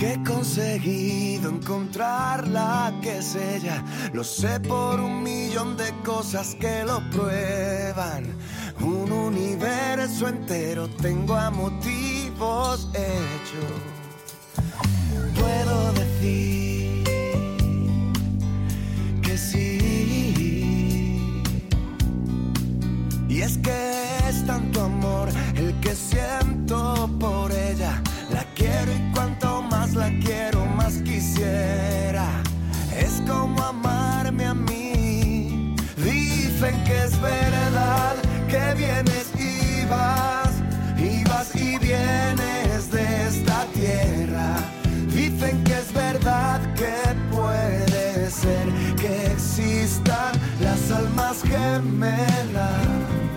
que he conseguido encontrarla, que es ella. Lo sé por 1.000.000 de cosas que lo prueban. Un universo entero tengo a motivos hechos. Puedo decir que sí. Y es que es tanto amor el que siento por ella. La quiero y cuanto más la quiero, más quisiera. Es como amarme a mí. Dicen que es verdad que vienes y vas y vienes de esta tierra. Dicen que es verdad que puede ser que existan las almas gemelas.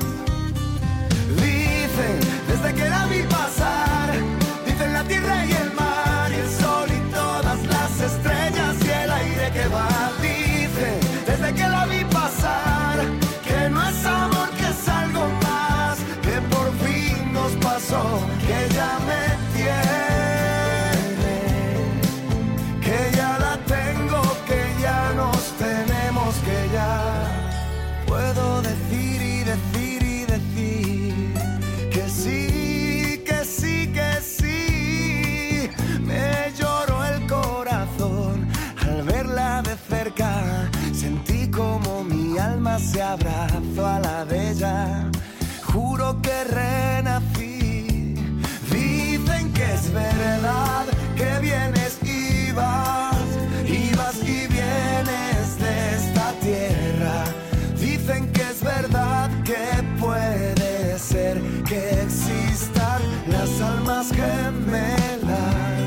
Dicen desde que la vi pasar, dicen la tierra y el mar y el sol y todas las estrellas y el aire que va. Dicen desde que la vi pasar que no es amor, que es algo más, que por fin nos pasó, que ya me tiene, que ya la tengo, que ya nos tenemos, que ya puedo decir y decir y decir que sí, que sí, que sí. Me lloró el corazón al verla de cerca. Sentí como mi alma se abrazó a la de ella. Juro que renací. Dicen que es verdad que vienes y vas y vienes de esta tierra. Dicen que es verdad que puede ser que existan las almas gemelas.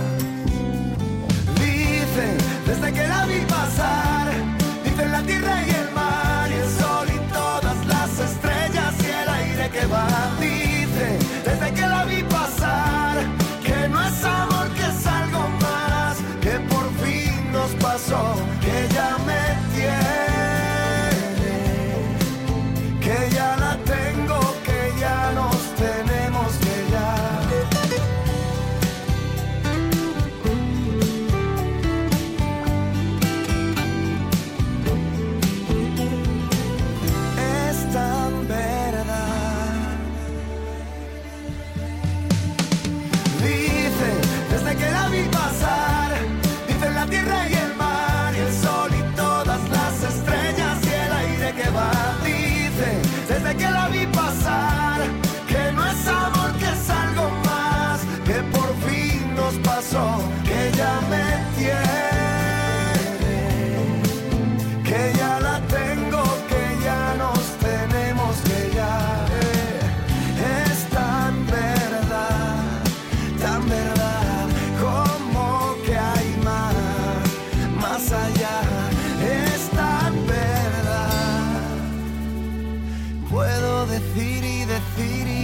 Dicen desde que la vi pasar, dicen la tierra y el mar y el sol y todas las estrellas y el aire que va. Dicen desde que la vi pasar que no es amor, que es algo más, que por fin nos pasó, que ya me tiene, que ya la tengo, que ya nos tenemos, que ya. Es tan verdad. Dice desde que la vi pasar, dicen la tierra y el mar y el sol y todas las estrellas y el aire que va. Dice desde que la vi pasar que no es amor, que es algo más, que por fin nos pasó, que ya me tiene, que ya la tengo, que ya nos tenemos, que ya es tan verdad, como que hay más allá, es tan verdad. Puedo decir y decir y